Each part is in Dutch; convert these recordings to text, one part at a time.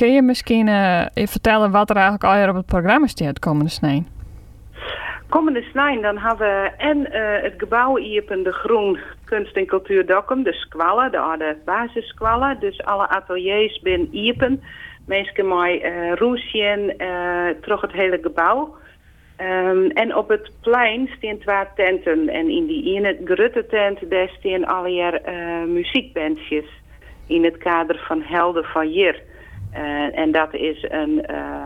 kun je misschien vertellen wat er eigenlijk al op het programma staat komende snee? Komende snij, dan hebben we en het gebouw Iepen de Groen Kunst- en Cultuur Dokkum, de squallen, de oude basissquallen. Dus alle ateliers binnen Iepen. Mensen met roesjen terug het hele gebouw. En op het plein staan 2 tenten. En in die ene grote tent daar staan alweer muziekbandjes in het kader van Helden van Hier. En dat is een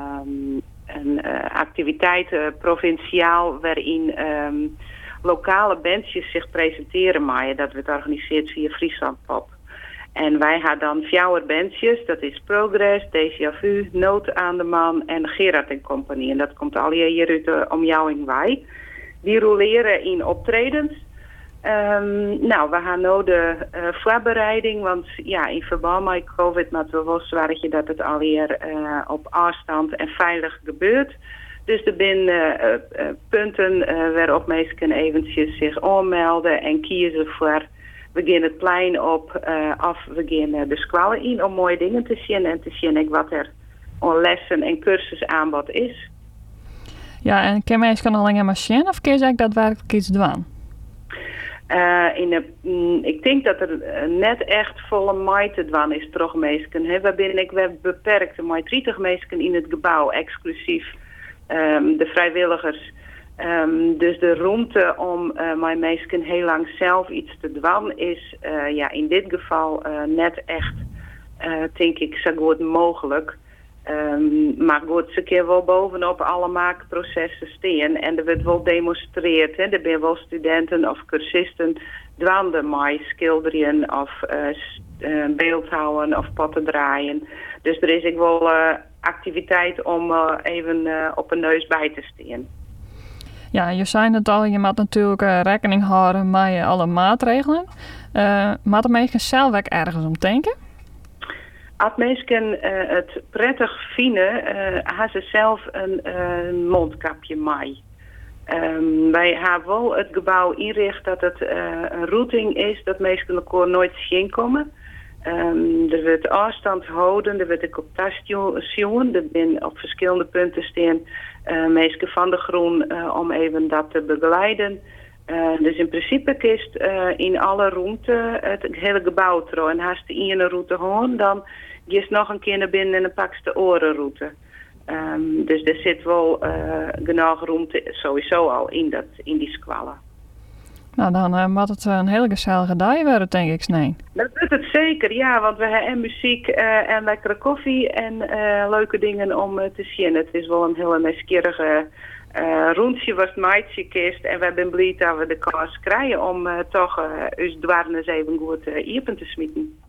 activiteit provinciaal waarin lokale bandjes zich presenteren. Maar dat wordt georganiseerd via Friesland Pop. En wij gaan dan 4 bandjes, dat is Progress, Déjà Vu, Nood aan de Man en Gerard & Company. En dat komt al hier uit de omjouwing wij. Die roleren in optredens. We gaan nu de voorbereiding, want ja, in verband met COVID moeten we wel zorgen dat het alweer op afstand en veilig gebeurt. Dus er zijn punten waarop mensen eventjes zich aanmelden en kiezen voor we gaan het plein op of we gaan de squallen in om mooie dingen te zien en te zien wat er aan lessen en cursusaanbod is. Ja, en kan mensen alleen maar zien of kun je eigenlijk daadwerkelijk iets doen? Ik denk dat er net echt volle mei te doen is, toch mensen. We hebben beperkt met 30 mensen in het gebouw, exclusief de vrijwilligers. Dus de ruimte om mijn mensen heel lang zelf iets te doen is in dit geval net echt, denk ik, zo goed mogelijk. Maar goed, ze kunnen wel bovenop alle maakprocessen staan en er wordt wel demonstreerd. Er zijn wel studenten of cursisten dwanden met schilderen of beeldhouden of potten draaien. Dus er is ook wel activiteit om even op een neus bij te staan. Ja, je zei het al, je moet natuurlijk rekening houden met alle maatregelen. Maar de mensen zelf ook ergens om denken? Als mensen het prettig vinden, hebben ze zelf een mondkapje mee. Wij hebben wel het gebouw inricht dat het een routing is, dat mensen elkaar nooit zien komen. Er wordt afstand houden, er wordt ook op taststation, er zijn op verschillende punten staan mensen van de Groen om even dat te begeleiden. Dus in principe kist in alle ruimte het hele gebouw trouw. En als de ene route gewoon, dan ga je nog een keer naar binnen en dan pak je de orenroute. Dus er zit wel genoeg ruimte sowieso al in die squallen. Nou, dan moet het een hele gezellige dag worden, denk ik, nee. Dat wordt het zeker, ja, want we hebben en muziek en lekkere koffie en leuke dingen om te zien. Het is wel een hele nieuwsgierige rondje was het meidje kist en we zijn blij dat we de kans krijgen om toch ons dwarnes even goed iepen te smieten.